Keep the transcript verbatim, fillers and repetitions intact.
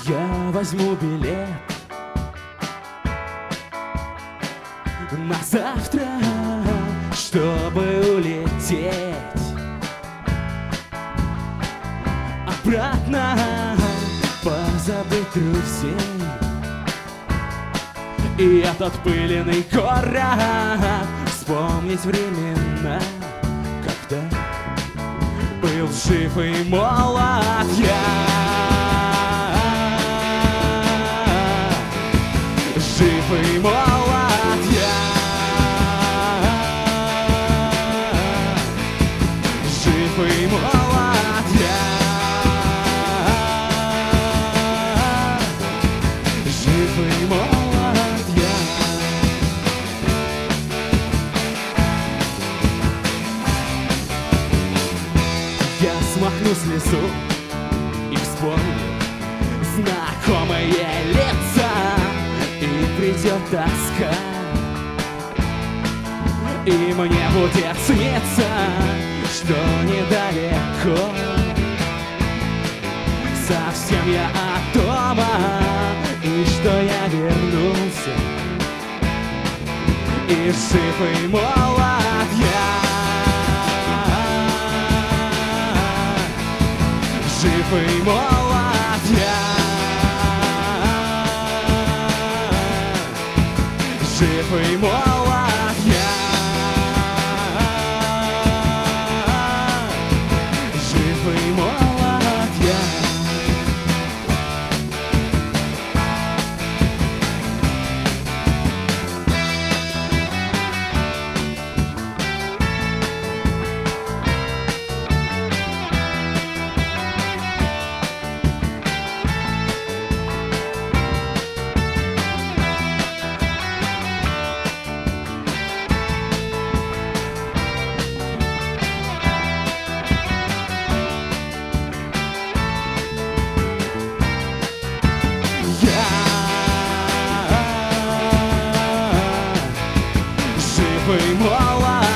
Я возьму билет на завтра, чтобы улететь обратно, позабыть друзей и этот пыльный город, вспомнить времена, когда был жив и молод я. Жив и молод я. Жив и молод я. Жив и молод я. Я смахну слезу и вспомню знакомые лица, и придет тоска, и мне будет сниться, что недалеко совсем я от дома, и что я вернулся, и жив и молод я. Жив и молод я. Жив и молод я. Жив и молод я. Жив и молод.